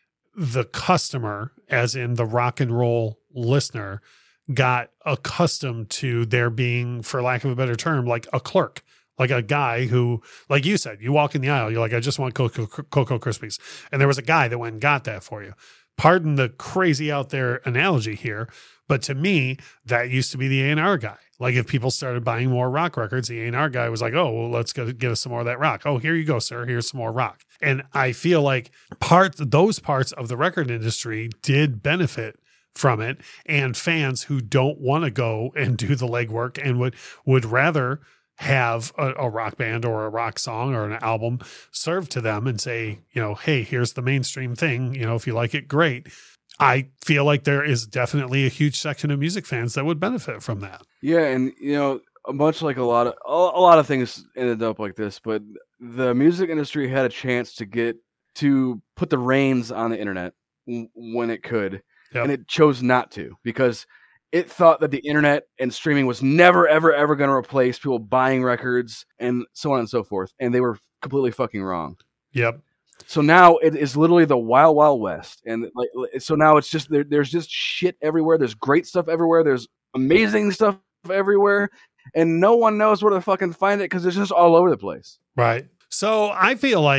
the customer, as in the rock and roll listener, got accustomed to there being, for lack of a better term, like a clerk, like a guy who, like you said, you walk in the aisle, you're like, I just want Cocoa, Cocoa Krispies. And there was a guy that went and got that for you. Pardon the crazy out there analogy here, but to me, that used to be the A and R guy. Like if people started buying more rock records, the A and R guy was like, oh, well, let's go get us some more of that rock. Oh, here you go, sir. Here's some more rock. And I feel like parts, those parts of the record industry did benefit from it. And fans who don't want to go and do the legwork and would, would rather have a, a rock band or a rock song or an album served to them and say, you know, hey, here's the mainstream thing. You know, if you like it, great. I feel like there is definitely a huge section of music fans that would benefit from that. Yeah, and you know, much like a lot of a lot of things ended up like this, but the music industry had a chance to get to put the reins on the internet w- when it could, yep. And it chose not to because it thought that the internet and streaming was never, ever, ever going to replace people buying records and so on and so forth, and they were completely fucking wrong. Yep. So now it is literally the wild, wild west. And like, so now it's just, there, there's just shit everywhere. There's great stuff everywhere. There's amazing stuff everywhere. And no one knows where to fucking find it because it's just all over the place. Right. So I feel like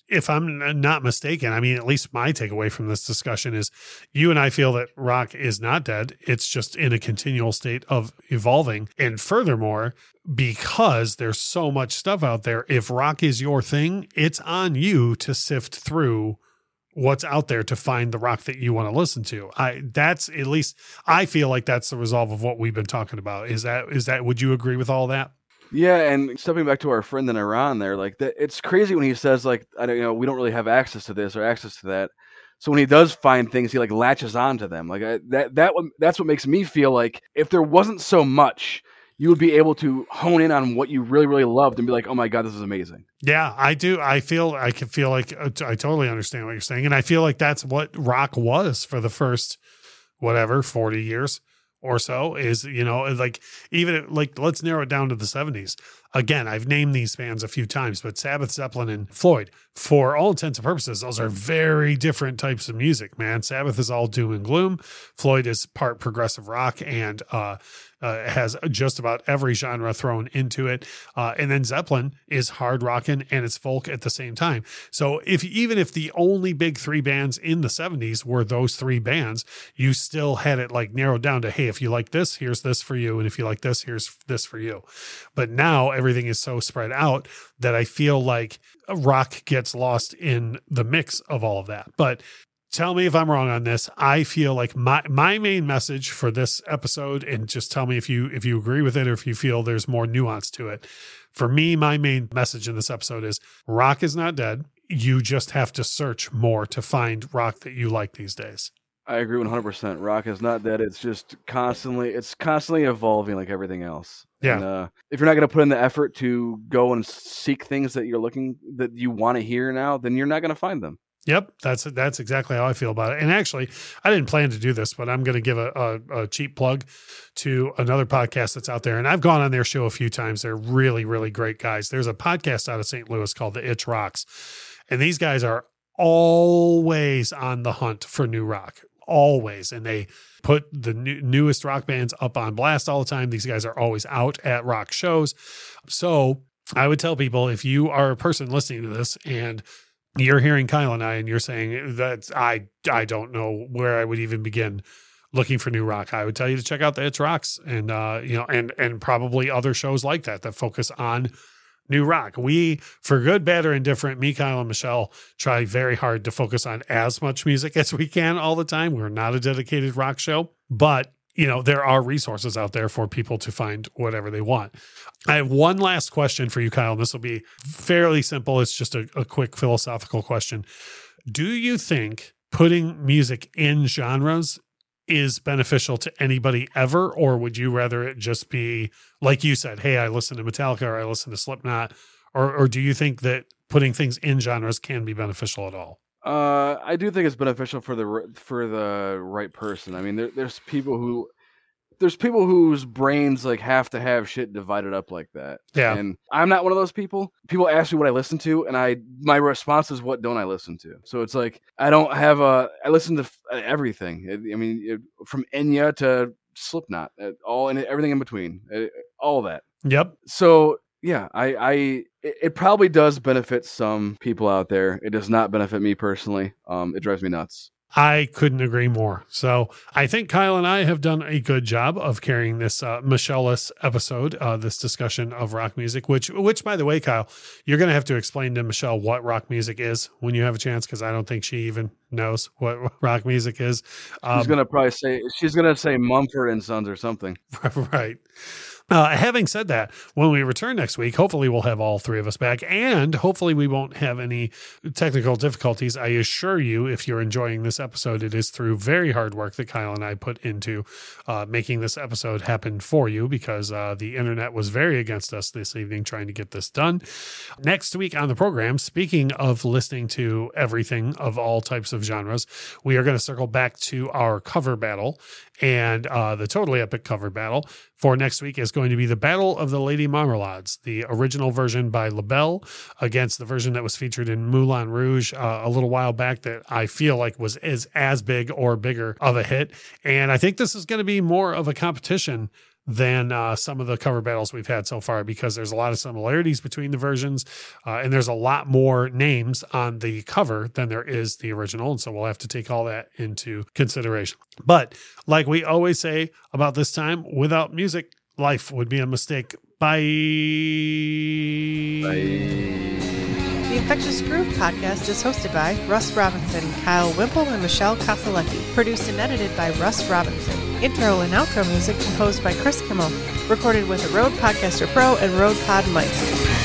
if I'm not mistaken, I mean, at least my takeaway from this discussion is you and I feel that rock is not dead. It's just in a continual state of evolving. And furthermore, because there's so much stuff out there, if rock is your thing, it's on you to sift through what's out there to find the rock that you want to listen to. I that's at least I feel like that's the resolve of what we've been talking about. Is that is that would you agree with all that? Yeah, and stepping back to our friend in Iran there, like that, it's crazy when he says like, I don't you know, we don't really have access to this or access to that. So when he does find things, he like latches onto them. Like I, that that one, that's what makes me feel like if there wasn't so much, you would be able to hone in on what you really, really loved and be like, oh my God, this is amazing. Yeah, I do. I feel, I can feel like, uh, I totally understand what you're saying. And I feel like that's what rock was for the first, whatever, forty years or so is, you know, like even like, let's narrow it down to the seventies. Again, I've named these bands a few times, but Sabbath, Zeppelin, and Floyd, for all intents and purposes, those are very different types of music, man. Sabbath is all doom and gloom. Floyd is part progressive rock and uh, uh, has just about every genre thrown into it. Uh, and then Zeppelin is hard rocking and it's folk at the same time. So if even if the only big three bands in the seventies were those three bands, you still had it like narrowed down to, hey, if you like this, here's this for you. And if you like this, here's this for you. But now everything is so spread out that I feel like rock gets lost in the mix of all of that. But tell me if I'm wrong on this. I feel like my, my main message for this episode, and just tell me if you, if you agree with it or if you feel there's more nuance to it. For me, my main message in this episode is rock is not dead. You just have to search more to find rock that you like these days. I agree one hundred percent. Rock is not dead. It's just constantly, it's constantly evolving like everything else. Yeah. And, uh, if you're not going to put in the effort to go and seek things that you're looking, that you want to hear now, then you're not going to find them. Yep. That's, that's exactly how I feel about it. And actually, I didn't plan to do this, but I'm going to give a, a, a cheap plug to another podcast that's out there. And I've gone on their show a few times. They're really, really great guys. There's a podcast out of Saint Louis called The Itch Rocks. And these guys are always on the hunt for new rock. Always. And they put the new, newest rock bands up on blast all the time. These guys are always out at rock shows. So I would tell people, if you are a person listening to this and you're hearing Kyle and I, and you're saying that I, I don't know where I would even begin looking for new rock, I would tell you to check out the It's Rocks and, uh, you know, and, and probably other shows like that, that focus on new rock. We, for good, bad, or indifferent, me, Kyle, and Michelle try very hard to focus on as much music as we can all the time. We're not a dedicated rock show, but you know, there are resources out there for people to find whatever they want. I have one last question for you, Kyle, and this will be fairly simple. It's just a, a quick philosophical question. Do you think putting music in genres is beneficial to anybody ever, or would you rather it just be like you said, hey, I listen to Metallica or I listen to Slipknot, or or do you think that putting things in genres can be beneficial at all? Uh, I do think it's beneficial for the for the right person. I mean, there, there's people who there's people whose brains like have to have shit divided up like that. Yeah. And I'm not one of those people. People ask me what I listen to, and I my response is, what don't I listen to? So it's like I don't have a I listen to everything. I mean, it, from Enya to Slipknot, all and everything in between, all that. Yep. So yeah, I, I it, it probably does benefit some people out there. It does not benefit me personally. Um, it drives me nuts. I couldn't agree more. So I think Kyle and I have done a good job of carrying this uh, Michelle-less episode, uh, this discussion of rock music, which, which by the way, Kyle, you're going to have to explain to Michelle what rock music is when you have a chance, because I don't think she even knows what rock music is. Um, she's going to probably say, she's going to say Mumford and Sons or something. Right. Uh, having said that, when we return next week, hopefully we'll have all three of us back, and hopefully we won't have any technical difficulties. I assure you, if you're enjoying this episode, it is through very hard work that Kyle and I put into uh, making this episode happen for you, because uh, the internet was very against us this evening trying to get this done. Next week on the program, speaking of listening to everything of all types of genres, we are going to circle back to our cover battle, and uh, the totally epic cover battle for next week is going to be the Battle of the Lady Marmalades, the original version by LaBelle against the version that was featured in Moulin Rouge uh, a little while back that I feel like was is as big or bigger of a hit. And I think this is going to be more of a competition than uh, some of the cover battles we've had so far, because there's a lot of similarities between the versions, uh, and there's a lot more names on the cover than there is the original. And so we'll have to take all that into consideration. But like we always say about this time, without music, life would be a mistake. Bye. Bye. The Infectious Groove podcast is hosted by Russ Robinson, Kyle Wimple, and Michelle Koselecki. Produced and edited by Russ Robinson. Intro and outro music composed by Chris Kimmel. Recorded with a Rode Podcaster Pro and Rode Pod mics.